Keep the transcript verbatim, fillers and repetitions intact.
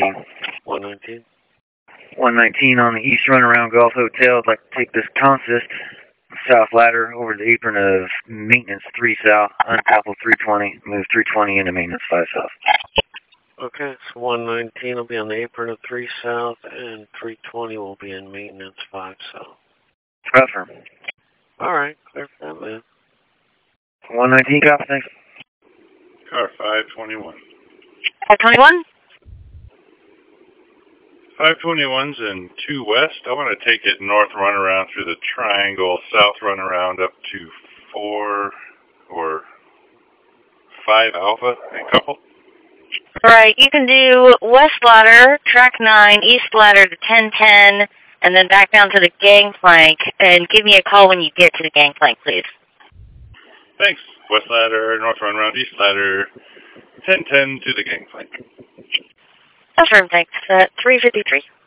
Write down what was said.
nineteen. one nineteen. one nineteen on the east runaround Golf Hotel. I'd like to take this consist south ladder over the apron of maintenance three south, uncouple three twenty, move three twenty into maintenance five south. Okay, so one nineteen will be on the apron of three south, and three twenty will be in maintenance five south. Affirm. All right, clear for that, man. one nineteen, copy, thanks. Car five twenty-one. five twenty-one? five twenty-one's in two west. I want to take it north runaround through the triangle, south runaround up to four or five alpha and couple. Right, you can do west ladder, track nine, east ladder to ten ten, and then back down to the gangplank, and give me a call when you get to the gangplank, please. Thanks. West ladder, north runaround, east ladder, ten ten to the gangplank. Affirm, thanks. Uh, three fifty-three.